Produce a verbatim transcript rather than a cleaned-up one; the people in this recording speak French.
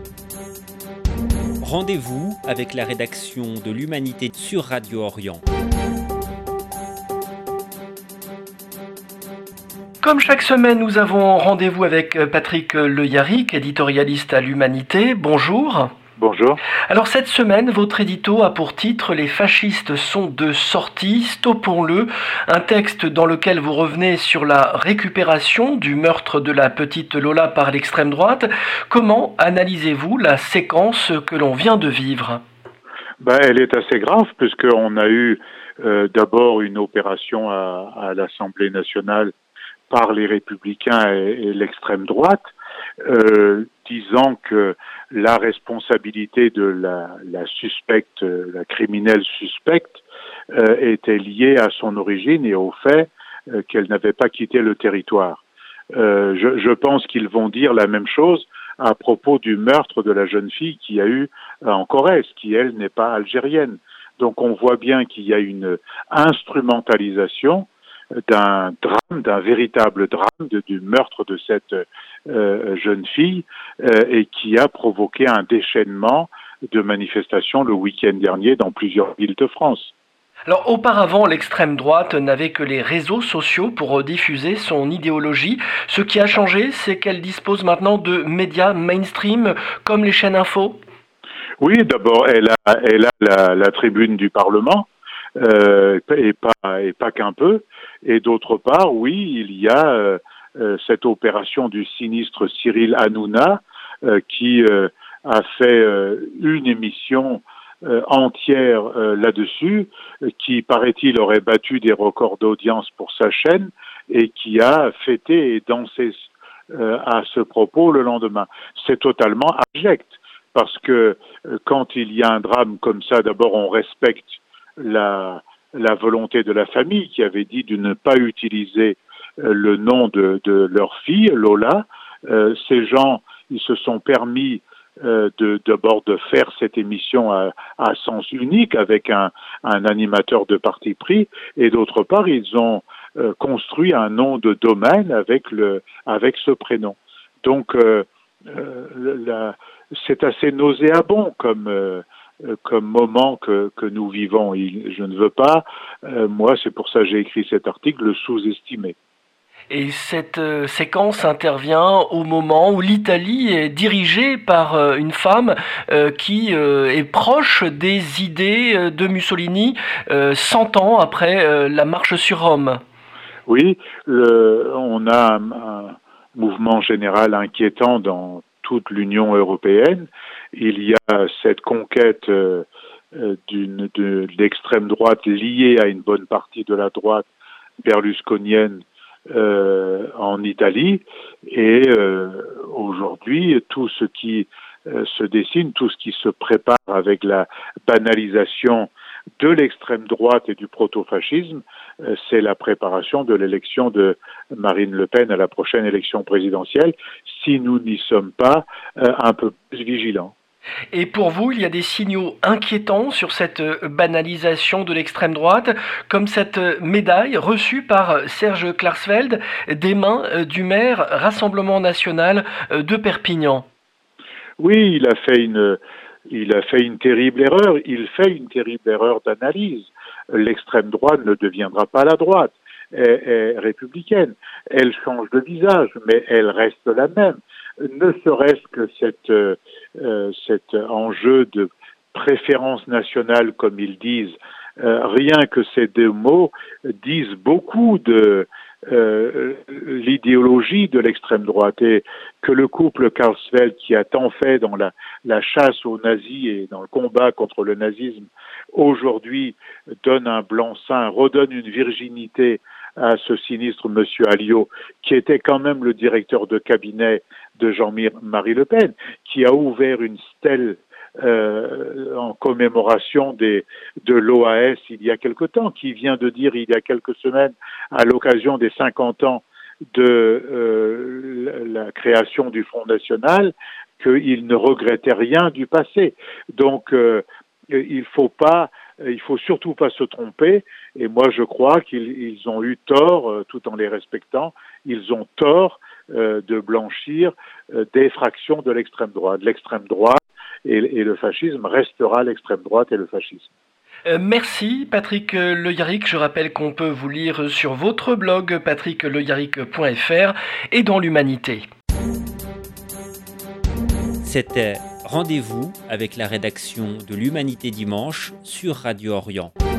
Rendez-vous avec la rédaction de l'Humanité sur Radio Orient. Comme chaque semaine, nous avons rendez-vous avec Patrick Le Yarrick, éditorialiste à l'Humanité. Bonjour. Bonjour. Alors cette semaine, votre édito a pour titre « Les fascistes sont de sortie, stoppons-le », un texte dans lequel vous revenez sur la récupération du meurtre de la petite Lola par l'extrême droite. Comment analysez-vous la séquence que l'on vient de vivre ? Ben, elle est assez grave puisqu'on a eu euh, d'abord une opération à, à l'Assemblée nationale par les Républicains et, et l'extrême droite, euh, disant que la responsabilité de la, la suspecte, la criminelle suspecte, euh, était liée à son origine et au fait euh, qu'elle n'avait pas quitté le territoire. Euh, je, je pense qu'ils vont dire la même chose à propos du meurtre de la jeune fille qu'il y a eu en Corrèze, qui elle n'est pas algérienne. Donc on voit bien qu'il y a une instrumentalisation d'un drame, d'un véritable drame, de, du meurtre de cette euh, jeune fille euh, et qui a provoqué un déchaînement de manifestations le week-end dernier dans plusieurs villes de France. Alors auparavant, l'extrême droite n'avait que les réseaux sociaux pour diffuser son idéologie. Ce qui a changé, c'est qu'elle dispose maintenant de médias mainstream comme les chaînes info. Oui, d'abord, elle a, elle a la, la tribune du Parlement, euh, et pas, et pas qu'un peu. Et d'autre part, oui, il y a euh, euh, cette opération du sinistre Cyril Hanouna euh, qui euh, a fait euh, une émission euh, entière euh, là-dessus, euh, qui, paraît-il, aurait battu des records d'audience pour sa chaîne et qui a fêté et dansé euh, à ce propos le lendemain. C'est totalement abject parce que euh, quand il y a un drame comme ça, d'abord on respecte la la volonté de la famille qui avait dit de ne pas utiliser euh, le nom de, de leur fille, Lola. Euh, ces gens, ils se sont permis euh, de, d'abord de faire cette émission à, à sens unique avec un, un animateur de parti pris, et d'autre part, ils ont euh, construit un nom de domaine avec, le, avec ce prénom. Donc, euh, euh, la, c'est assez nauséabond comme... Euh, comme moment que, que nous vivons. Je ne veux pas, euh, moi c'est pour ça que j'ai écrit cet article, le sous-estimer. Et cette euh, séquence intervient au moment où l'Italie est dirigée par euh, une femme euh, qui euh, est proche des idées euh, de Mussolini euh, cent ans après euh, la marche sur Rome. Oui, le, on a un, un mouvement général inquiétant dans toute l'Union européenne. Il y a cette conquête euh, d'une, de, d'extrême droite liée à une bonne partie de la droite berlusconienne euh, en Italie. Et euh, aujourd'hui, tout ce qui euh, se dessine, tout ce qui se prépare avec la banalisation de l'extrême droite et du proto-fascisme, euh, c'est la préparation de l'élection de Marine Le Pen à la prochaine élection présidentielle, si nous n'y sommes pas euh, un peu plus vigilants. Et pour vous, il y a des signaux inquiétants sur cette banalisation de l'extrême droite, comme cette médaille reçue par Serge Klarsfeld des mains du maire Rassemblement National de Perpignan. Oui, il a fait une... Il a fait une terrible erreur, il fait une terrible erreur d'analyse. L'extrême droite ne deviendra pas la droite, est, est républicaine. Elle change de visage, mais elle reste la même. Ne serait-ce que cette, euh, cet enjeu de préférence nationale, comme ils disent, euh, rien que ces deux mots disent beaucoup de euh, l'idéologie de l'extrême droite, et que le couple Klarsfeld, qui a tant fait dans la, la chasse aux nazis et dans le combat contre le nazisme, aujourd'hui donne un blanc-seing, redonne une virginité à ce sinistre monsieur Alliot, qui était quand même le directeur de cabinet de Jean-Marie Le Pen, qui a ouvert une stèle Euh, en commémoration des, de l'O A S il y a quelque temps, qui vient de dire il y a quelques semaines, à l'occasion des cinquante ans de euh, la création du Front National, qu'il ne regrettait rien du passé. Donc, euh, il faut pas, il faut surtout pas se tromper. Et moi, je crois qu'ils ils ont eu tort, euh, tout en les respectant, ils ont tort euh, de blanchir euh, des fractions de l'extrême droite. L'extrême droite et, et le fascisme restera l'extrême droite et le fascisme. Euh, merci Patrick Le Yarrick. Je rappelle qu'on peut vous lire sur votre blog patrick le yarrick point f r et dans l'Humanité. C'était Rendez-vous avec la rédaction de l'Humanité dimanche sur Radio Orient.